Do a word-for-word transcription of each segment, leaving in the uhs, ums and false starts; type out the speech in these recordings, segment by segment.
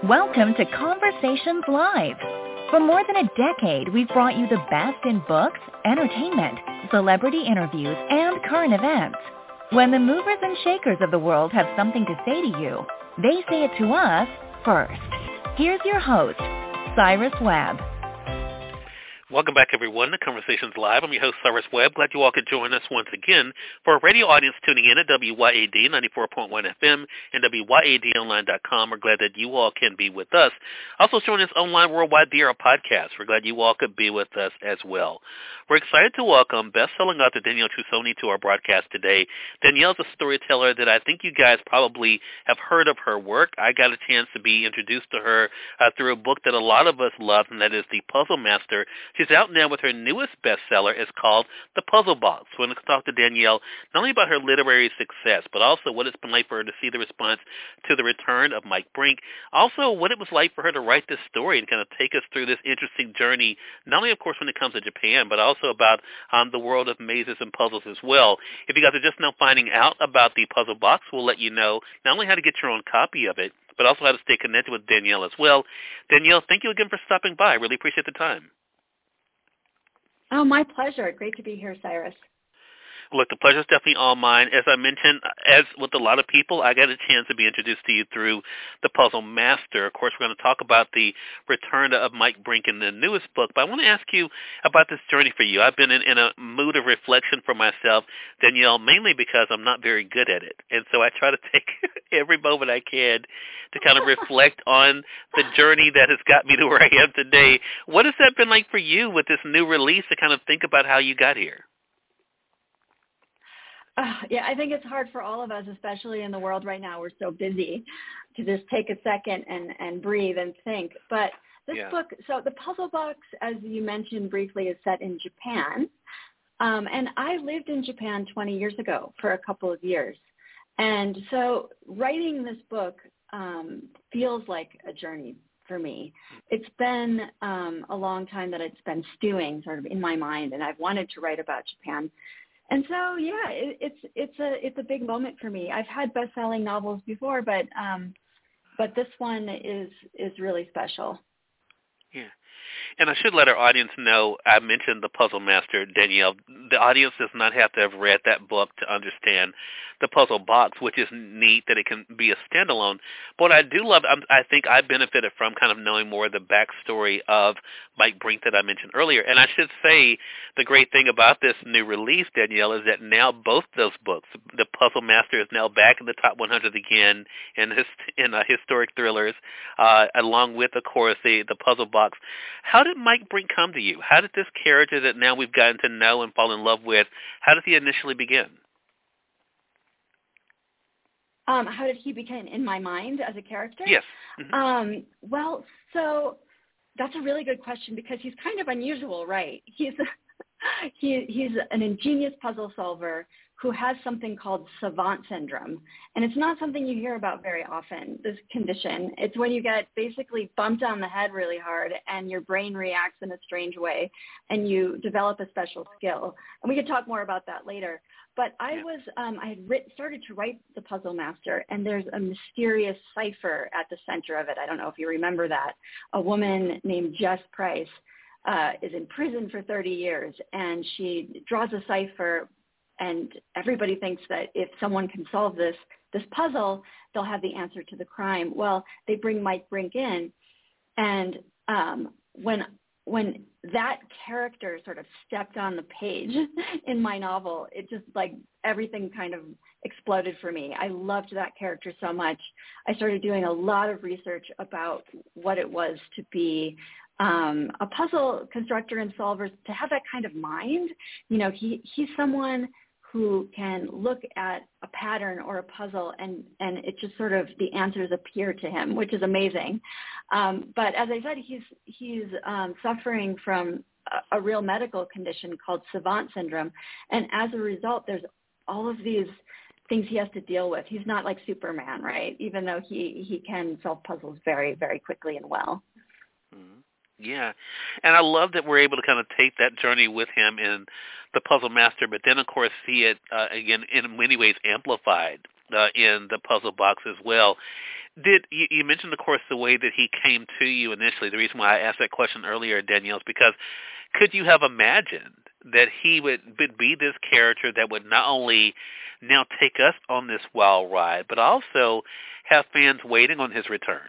Welcome to Conversations Live. For more than a decade, we've brought you the best in books, entertainment, celebrity interviews, and current events. When the movers and shakers of the world have something to say to you, they say it to us first. Here's your host, Cyrus Webb. Welcome back, everyone, to Conversations Live. I'm your host, Cyrus Webb. Glad you all could join us once again. For our radio audience tuning in at W Y A D ninety-four point one F M and W Y A D online dot com, we're glad that you all can be with us. Also joining us online worldwide via our podcast. We're glad you all could be with us as well. We're excited to welcome best-selling author Danielle Trussoni to our broadcast today. Danielle's a storyteller that I think you guys probably have heard of her work. I got a chance to be introduced to her uh, through a book that a lot of us love, and that is The Puzzle Master. She's out now with her newest bestseller. It's called The Puzzle Box. We're going to talk to Danielle not only about her literary success, but also what it's been like for her to see the response to the return of Mike Brink. Also, what it was like for her to write this story and kind of take us through this interesting journey, not only, of course, when it comes to Japan, but also about um, the world of mazes and puzzles as well. If you guys are just now finding out about The Puzzle Box, we'll let you know not only how to get your own copy of it, but also how to stay connected with Danielle as well. Danielle, thank you again for stopping by. I really appreciate the time. Oh, my pleasure. Great to be here, Cyrus. Look, the pleasure is definitely all mine. As I mentioned, as with a lot of people, I got a chance to be introduced to you through The Puzzle Master. Of course, we're going to talk about the return of Mike Brink in the newest book, but I want to ask you about this journey for you. I've been in, in a mood of reflection for myself, Danielle, mainly because I'm not very good at it. And so I try to take every moment I can to kind of reflect on the journey that has got me to where I am today. What has that been like for you with this new release to kind of think about how you got here? Uh, yeah, I think it's hard for all of us, especially in the world right now. We're so busy to just take a second and, and breathe and think. But this yeah. book, so The Puzzle Box, as you mentioned briefly, is set in Japan. Um, and I lived in Japan twenty years ago for a couple of years. And so writing this book um, feels like a journey for me. It's been um, a long time that it's been stewing sort of in my mind, and I've wanted to write about Japan. And so, yeah, it, it's it's a it's a big moment for me. I've had best-selling novels before, but um, but this one is is really special. Yeah. And I should let our audience know, I mentioned The Puzzle Master, Danielle. The audience does not have to have read that book to understand The Puzzle Box, which is neat that it can be a standalone. But what I do love, I think I benefited from kind of knowing more of the backstory of Mike Brink that I mentioned earlier. And I should say the great thing about this new release, Danielle, is that now both those books, The Puzzle Master is now back in the top one hundred again in, his, in uh, historic thrillers, uh, along with, of course, the, the Puzzle Box. How did Mike Brink come to you? How did this character that now we've gotten to know and fall in love with, how did he initially begin? Um, how did he begin in my mind as a character? Yes. Mm-hmm. Um, well, so that's a really good question because he's kind of unusual, right? He's he, he's an ingenious puzzle solver who has something called savant syndrome. And it's not something you hear about very often, this condition. It's when you get basically bumped on the head really hard and your brain reacts in a strange way and you develop a special skill. And we could talk more about that later. But I yeah. was, um, I had writ- started to write The Puzzle Master, and there's a mysterious cipher at the center of it. I don't know if you remember that. A woman named Jess Price uh, is in prison for thirty years, and she draws a cipher, and everybody thinks that if someone can solve this this puzzle, they'll have the answer to the crime. Well, they bring Mike Brink in, and um, when when that character sort of stepped on the page in my novel, it just like everything kind of exploded for me. I loved that character so much. I started doing a lot of research about what it was to be um, a puzzle constructor and solver, to have that kind of mind. You know, he he's someone who can look at a pattern or a puzzle and, and it just sort of, the answers appear to him, which is amazing. Um, but as I said, he's, he's um, suffering from a, a real medical condition called savant syndrome. And as a result, there's all of these things he has to deal with. He's not like Superman, right? Even though he, he can solve puzzles very, very quickly and well. Mm-hmm. Yeah, and I love that we're able to kind of take that journey with him in The Puzzle Master, but then, of course, see it, uh, again, in many ways amplified uh, in The Puzzle Box as well. Did you, you mentioned, of course, the way that he came to you initially? The reason why I asked that question earlier, Danielle, is because could you have imagined that he would, would be this character that would not only now take us on this wild ride, but also have fans waiting on his return?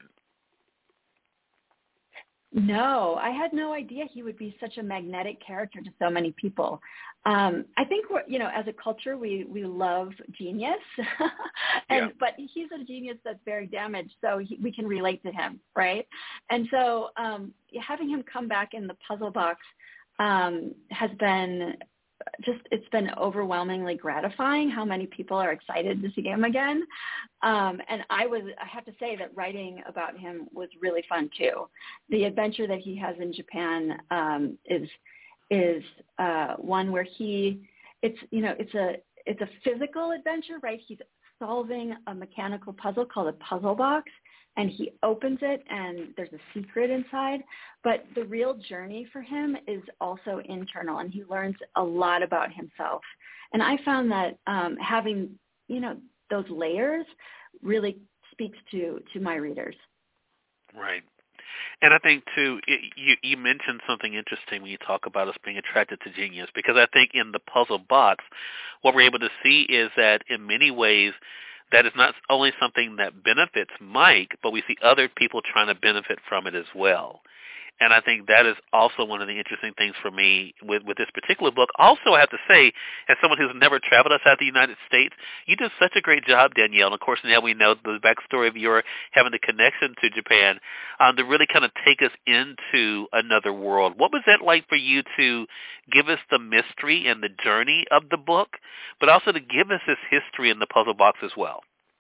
No, I had no idea he would be such a magnetic character to so many people. Um, I think we're, you know, as a culture, we, we love genius, and yeah. but he's a genius that's very damaged, so he, we can relate to him, right? And so um, having him come back in the puzzle box um, has been just, it's been overwhelmingly gratifying how many people are excited to see him again. Um, and I was, I have to say that writing about him was really fun too. The adventure that he has in Japan um, is, is uh, one where he, it's, you know, it's a, it's a physical adventure, right? He's solving a mechanical puzzle called a puzzle box, and he opens it and there's a secret inside. But the real journey for him is also internal, and he learns a lot about himself. And I found that um, having, you know, those layers really speaks to, to my readers. Right. And I think, too, it, you, you mentioned something interesting when you talk about us being attracted to genius, because I think in the puzzle box, what we're able to see is that in many ways, that is not only something that benefits Mike, but we see other people trying to benefit from it as well. And I think that is also one of the interesting things for me with, with this particular book. Also, I have to say, as someone who's never traveled outside the United States, you did such a great job, Danielle. And, of course, now we know the backstory of your having the connection to Japan, um, to really kind of take us into another world. What was that like for you to give us the mystery and the journey of the book, but also to give us this history in the puzzle box as well?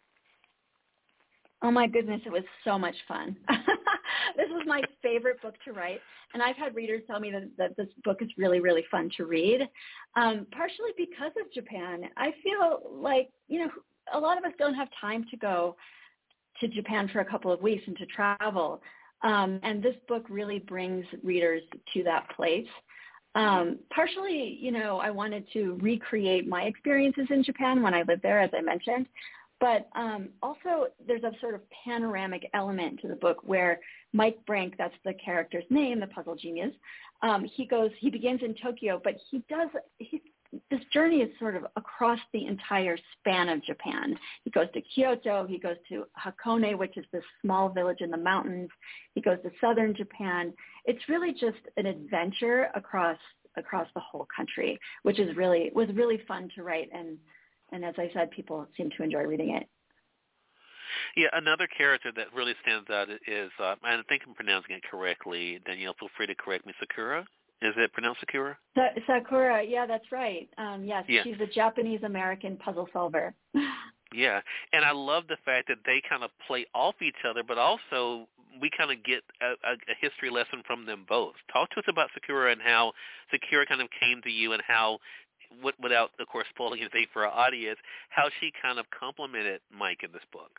Oh, my goodness, it was so much fun. This was my favorite book to write, and I've had readers tell me that, that this book is really, really fun to read, um, partially because of Japan. I feel like, you know, a lot of us don't have time to go to Japan for a couple of weeks and to travel, um, and this book really brings readers to that place. Um, partially, you know, I wanted to recreate my experiences in Japan when I lived there, as I mentioned. But um, also there's a sort of panoramic element to the book where Mike Brink, that's the character's name, the puzzle genius, um, he goes, he begins in Tokyo, but he does, he, this journey is sort of across the entire span of Japan. He goes to Kyoto, he goes to Hakone, which is this small village in the mountains. He goes to southern Japan. It's really just an adventure across across the whole country, which is really was really fun to write, and And as I said, people seem to enjoy reading it. Yeah, another character that really stands out is, uh, I think I'm pronouncing it correctly, Danielle, feel free to correct me, Sakura? Is it pronounced Sakura? Sa- Sakura, yeah, that's right. Um, yes, yeah. She's a Japanese-American puzzle solver. Yeah, and I love the fact that they kind of play off each other, but also we kind of get a, a, a history lesson from them both. Talk to us about Sakura and how Sakura kind of came to you and how, without, of course, spoiling anything for our audience, how she kind of complimented Mike in this book.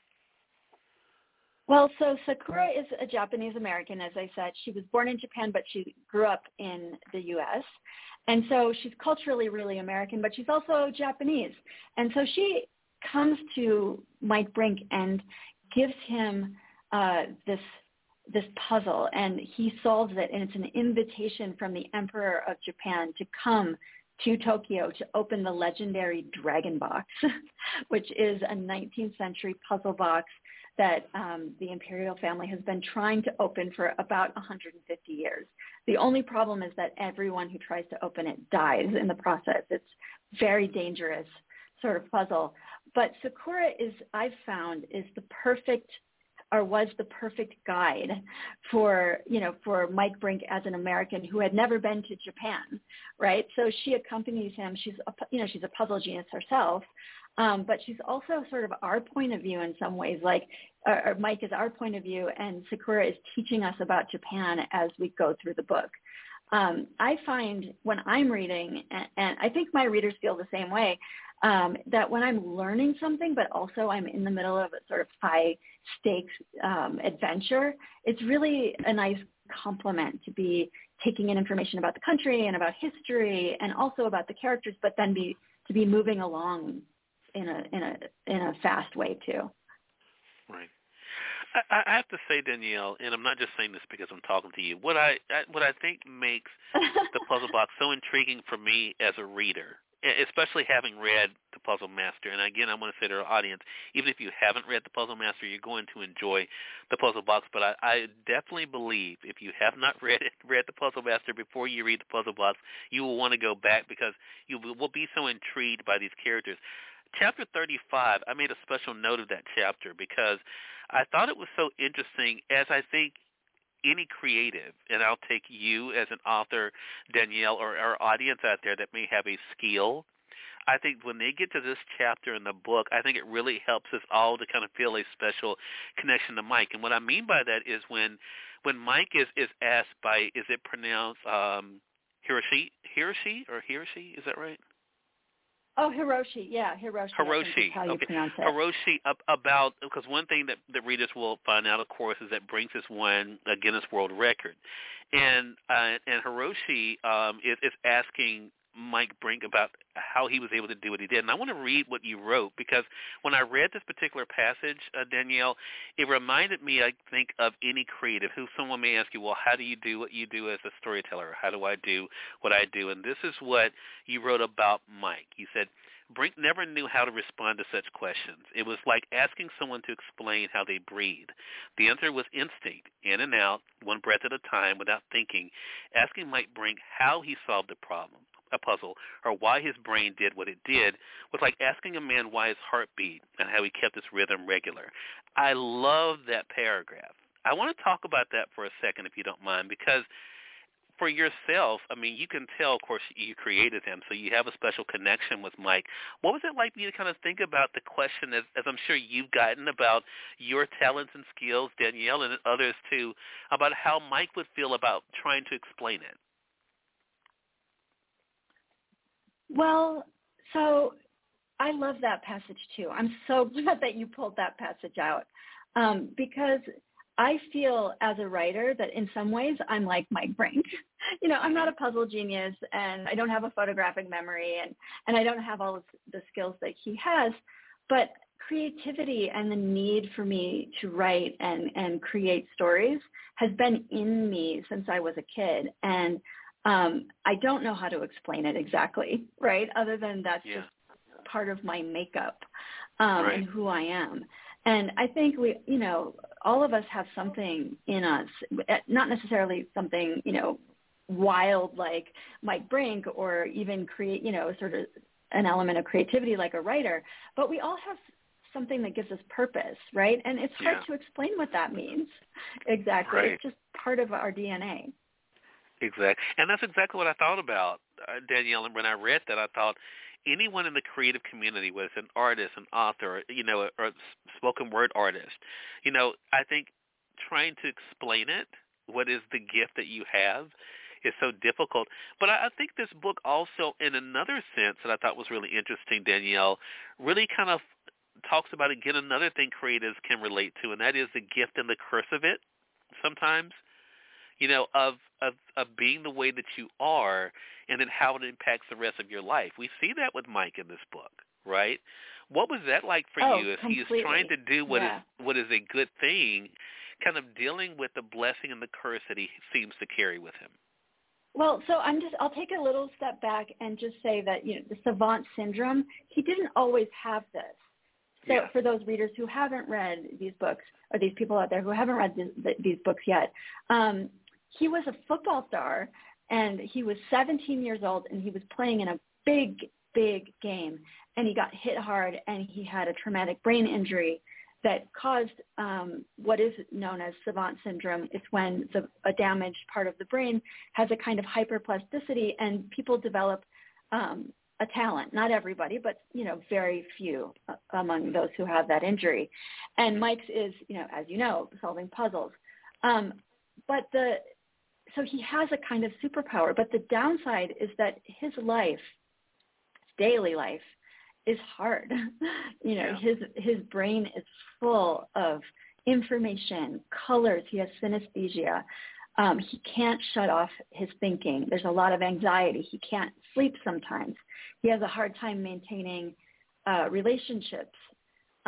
Well, so Sakura is a Japanese-American, as I said. She was born in Japan, but she grew up in the U S And so she's culturally really American, but she's also Japanese. And so she comes to Mike Brink and gives him uh, this this puzzle, and he solves it, and it's an invitation from the Emperor of Japan to come to Tokyo to open the legendary Dragon Box, which is a nineteenth century puzzle box that um, the imperial family has been trying to open for about one hundred fifty years. The only problem is that everyone who tries to open it dies in the process. It's very dangerous sort of puzzle. But Sakura is, I've found, is the perfect or was the perfect guide for, you know, for Mike Brink as an American who had never been to Japan, right? So she accompanies him. She's, a, you know, she's a puzzle genius herself, um, but she's also sort of our point of view in some ways, like or, or Mike is our point of view, and Sakura is teaching us about Japan as we go through the book. Um, I find when I'm reading, and, and I think my readers feel the same way, Um, that when I'm learning something, but also I'm in the middle of a sort of high stakes um, adventure, it's really a nice compliment to be taking in information about the country and about history and also about the characters, but then be to be moving along in a in a in a fast way too. Right. I, I have to say, Danielle, and I'm not just saying this because I'm talking to you. What I, I what I think makes the Puzzle Box so intriguing for me as a reader, especially having read The Puzzle Master, and again, I want to say to our audience, even if you haven't read The Puzzle Master, you're going to enjoy The Puzzle Box. But I, I definitely believe if you have not read it, read The Puzzle Master before you read The Puzzle Box, you will want to go back because you will be so intrigued by these characters. Chapter thirty-five, I made a special note of that chapter because I thought it was so interesting, as I think any creative, and I'll take you as an author, Danielle, or our audience out there that may have a skill, I think when they get to this chapter in the book, I think it really helps us all to kind of feel a special connection to Mike. And what I mean by that is when when Mike is, is asked by, is it pronounced um, Hiroshi, Hiroshi, or Hiroshi, is that right? Oh, Hiroshi, yeah, Hiroshi. Hiroshi, how you okay. pronounce it. Hiroshi, about, because one thing that the readers will find out, of course, is that Brinks has won a Guinness World Record. And uh, and Hiroshi um, is, is asking Mike Brink about how he was able to do what he did. And I want to read what you wrote because when I read this particular passage, uh, Danielle, it reminded me, I think, of any creative who someone may ask you, well, how do you do what you do as a storyteller? How do I do what I do? And this is what you wrote about Mike. You said, Brink never knew how to respond to such questions. It was like asking someone to explain how they breathe. The answer was instinct, in and out, one breath at a time, without thinking. Asking Mike Brink how he solved the problem, a puzzle, or why his brain did what it did, was like asking a man why his heart beat and how he kept his rhythm regular. I love that paragraph. I want to talk about that for a second, if you don't mind, because for yourself, I mean, you can tell, of course, you created him, so you have a special connection with Mike. What was it like for you to kind of think about the question, as, as I'm sure you've gotten, about your talents and skills, Danielle, and others too, about how Mike would feel about trying to explain it? Well, so I love that passage too. I'm so glad that you pulled that passage out um, because I feel as a writer that in some ways I'm like Mike Brink. You know, I'm not a puzzle genius and I don't have a photographic memory and, and I don't have all of the skills that he has, but creativity and the need for me to write and, and create stories has been in me since I was a kid. And um, I don't know how to explain it exactly, right? Other than that's yeah. just part of my makeup um, right. and who I am. And I think we, you know, all of us have something in us, not necessarily something, you know, wild like Mike Brink or even create, you know, sort of an element of creativity like a writer, but we all have something that gives us purpose, right? And it's hard yeah. to explain what that means exactly. Right. It's just part of our D N A. Exactly. And that's exactly what I thought about, uh, Danielle. And when I read that, I thought anyone in the creative community, whether it's an artist, an author, you know, or a spoken word artist, you know, I think trying to explain it, what is the gift that you have, is so difficult. But I, I think this book also, in another sense that I thought was really interesting, Danielle, really kind of talks about, again, another thing creatives can relate to, and that is the gift and the curse of it sometimes. You know, of, of of being the way that you are and then how it impacts the rest of your life. We see that with Mike in this book, right? What was that like for oh, you as completely. he is trying to do what yeah. is what is a good thing, kind of dealing with the blessing and the curse that he seems to carry with him? Well, so I'm just, I'll take a little step back and just say that, you know, the savant syndrome, he didn't always have this. So yeah. for those readers who haven't read these books, or these people out there who haven't read this, these books yet, um, he was a football star, and he was seventeen years old, and he was playing in a big, big game, and he got hit hard, and he had a traumatic brain injury that caused um, what is known as savant syndrome. It's when the, a damaged part of the brain has a kind of hyperplasticity, and people develop um, a talent. Not everybody, but, you know, very few uh, among those who have that injury. And Mike's is, you know, as you know, solving puzzles. Um, but the So he has a kind of superpower, but the downside is that his life, his daily life, is hard. you know, yeah. his his brain is full of information, colors. He has synesthesia. Um, he can't shut off his thinking. There's a lot of anxiety. He can't sleep sometimes. He has a hard time maintaining uh, relationships.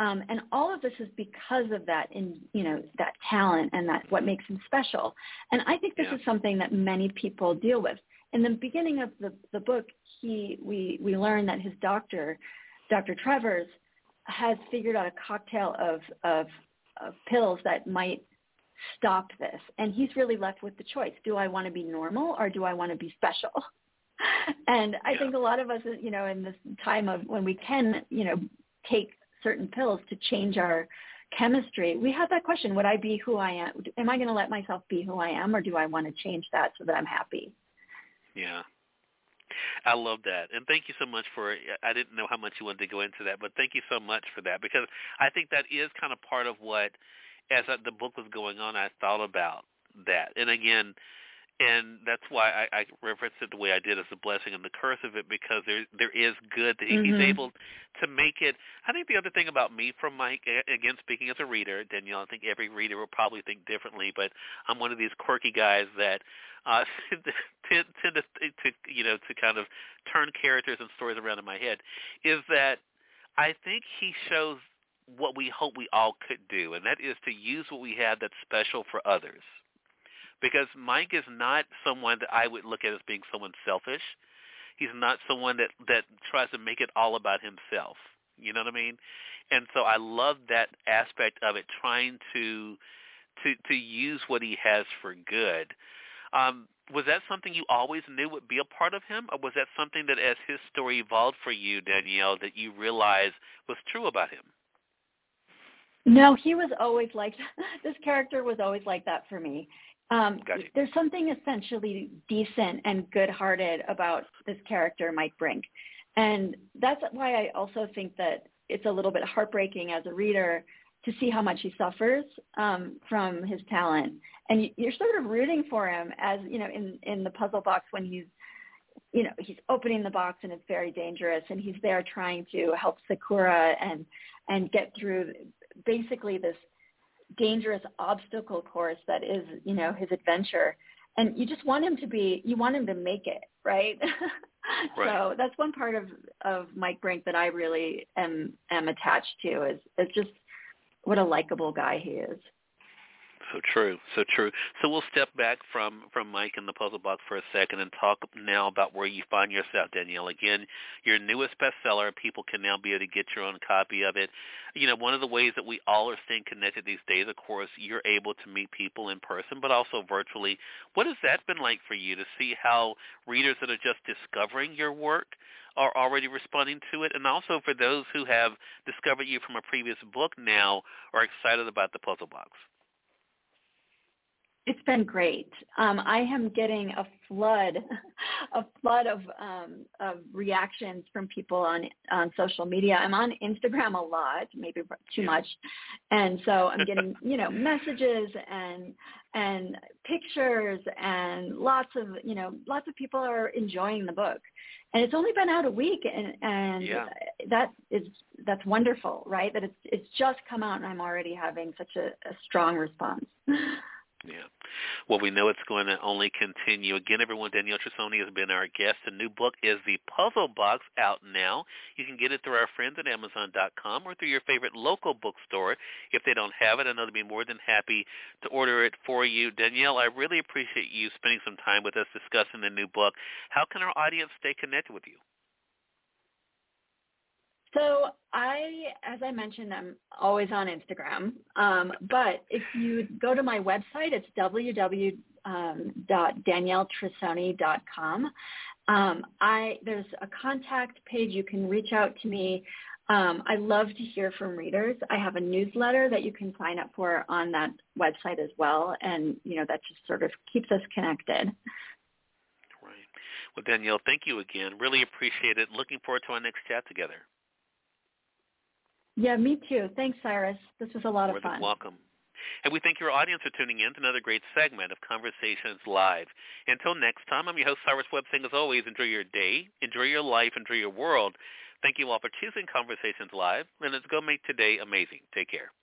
Um, and all of this is because of that, in you know, that talent and that what makes him special. And I think this yeah. is something that many people deal with. In the beginning of the, the book, he we we learn that his doctor, Doctor Travers, has figured out a cocktail of, of of pills that might stop this. And he's really left with the choice: do I want to be normal or do I want to be special? And I yeah. think a lot of us, you know, in this time of when we can, you know, take certain pills to change our chemistry, we have that question: would I be who I am? Am I going to let myself be who I am, or do I want to change that so that I'm happy? Yeah. I love that. And thank you so much for, I didn't know how much you wanted to go into that, but thank you so much for that, because I think that is kind of part of what, as the book was going on, I thought about that. And again, and that's why I, I referenced it the way I did as the blessing and the curse of it, because there there is good that he, mm-hmm. he's able to make it. I think the other thing about me from Mike, again, speaking as a reader, Danielle, I think every reader will probably think differently, but I'm one of these quirky guys that uh, tend, tend to, to, you know, to kind of turn characters and stories around in my head, is that I think he shows what we hope we all could do, and that is to use what we have that's special for others. Because Mike is not someone that I would look at as being someone selfish. He's not someone that, that tries to make it all about himself. You know what I mean? And so I love that aspect of it, trying to to, to use what he has for good. Um, was that something you always knew would be a part of him, or was that something that as his story evolved for you, Danielle, that you realized was true about him? No, he was always like, this character was always like that for me. Um, Gotcha. There's something essentially decent and good-hearted about this character, Mike Brink. And that's why I also think that it's a little bit heartbreaking as a reader to see how much he suffers um, from his talent. And you're sort of rooting for him as, you know, in, in the puzzle box when he's, you know, he's opening the box and it's very dangerous, and he's there trying to help Sakura and, and get through basically this dangerous obstacle course that is, you know, his adventure. And you just want him to be, you want him to make it, right? Right. So that's one part of, of Mike Brink that I really am, am attached to, is, is just what a likable guy he is. So true, so true. So we'll step back from, from Mike and the puzzle box for a second and talk now about where you find yourself, Danielle. Again, your newest bestseller, people can now be able to get your own copy of it. You know, one of the ways that we all are staying connected these days, of course, you're able to meet people in person, but also virtually. What has that been like for you to see how readers that are just discovering your work are already responding to it, and also for those who have discovered you from a previous book now are excited about the puzzle box? It's been great. Um, I am getting a flood, a flood of, um, of reactions from people on on social media. I'm on Instagram a lot, maybe too much, and so I'm getting you know messages and and pictures and lots of you know lots of people are enjoying the book, and it's only been out a week, and and yeah. that is that's wonderful, right? That it's it's just come out, and I'm already having such a, a strong response. Yeah. Well, we know it's going to only continue. Again, everyone, Danielle Trussoni has been our guest. The new book is The Puzzle Box, out now. You can get it through our friends at Amazon dot com or through your favorite local bookstore. If they don't have it, I know they'll be more than happy to order it for you. Danielle, I really appreciate you spending some time with us discussing the new book. How can our audience stay connected with you? So I, as I mentioned, I'm always on Instagram. Um, but if you go to my website, it's w w w dot danielle trussoni dot com. Um, I there's a contact page. You can reach out to me. Um, I love to hear from readers. I have a newsletter that you can sign up for on that website as well, and you know that just sort of keeps us connected. Right. Well, Danielle, thank you again. Really appreciate it. Looking forward to our next chat together. Yeah, me too. Thanks, Cyrus. This was a lot of fun. You're welcome. And we thank your audience for tuning in to another great segment of Conversations Live. Until next time, I'm your host, Cyrus Webb, saying as always, enjoy your day, enjoy your life, enjoy your world. Thank you all for choosing Conversations Live, and let's go make today amazing. Take care.